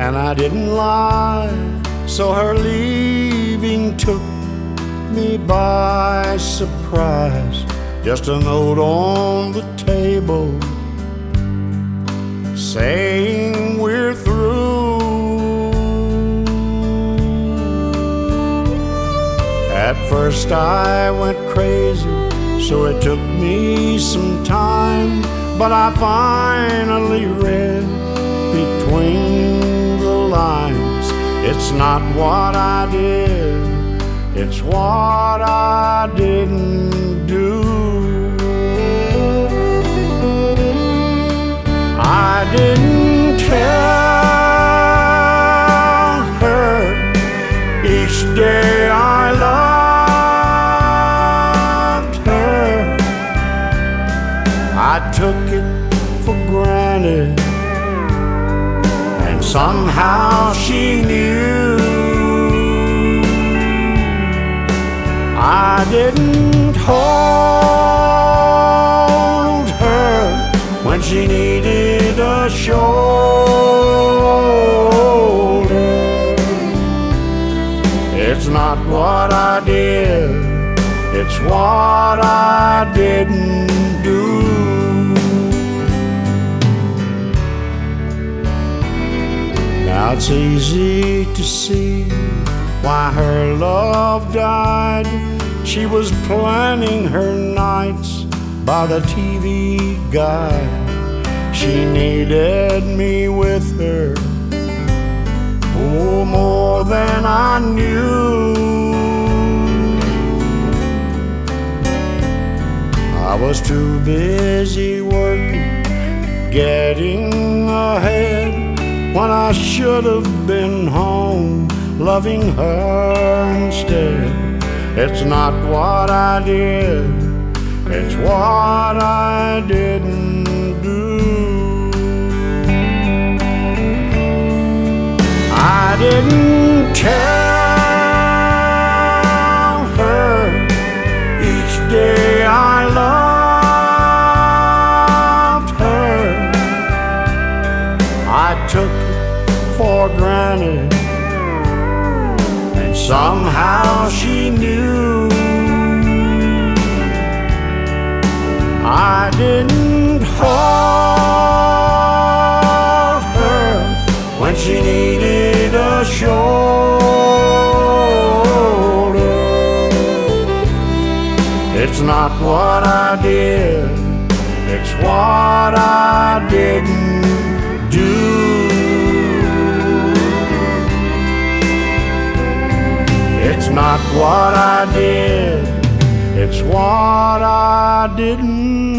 and I didn't lie. So her leaving took me by surprise. Just a note on the table saying we're through. At first I went crazy, so it took me some time, but I finally read between the lines. It's not what I did, it's what I didn't do. I didn't tell her each day I loved her. I took it for granted, and somehow she knew. I didn't hold her when she needed a shoulder. It's not what I did, it's what I didn't do. Now it's easy to see why her love died. She was planning her nights by the TV guide. She needed me with her, oh, more than I knew. I was too busy working, getting ahead, when I should have been home, loving her instead. It's not what I did, it's what I didn't do. I didn't tell her each day I loved her. I took it for granted, and somehow she knew. I didn't hold her when she needed a shoulder. It's not what I did, it's what I didn't do. It's not what I did, it's what I didn't